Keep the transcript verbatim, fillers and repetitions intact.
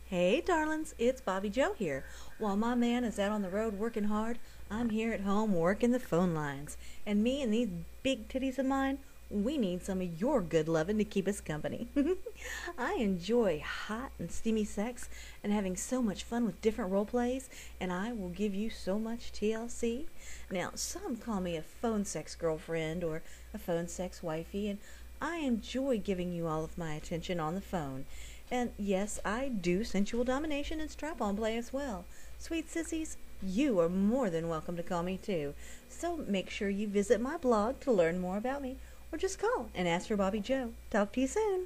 Hey, darlings, it's Bobby Joe here. While my man is out on the road working hard, I'm here at home working the phone lines. And me and these big titties of mine, we need some of your good loving to keep us company. I enjoy hot and steamy sex and having so much fun with different role plays, and I will give you so much T L C. Now, some call me a phone sex girlfriend or a phone sex wifey, and I enjoy giving you all of my attention on the phone. And yes, I do sensual domination and strap-on play as well. Sweet sissies, you are more than welcome to call me too. So make sure you visit my blog to learn more about me, or just call and ask for Bobby Joe. Talk to you soon.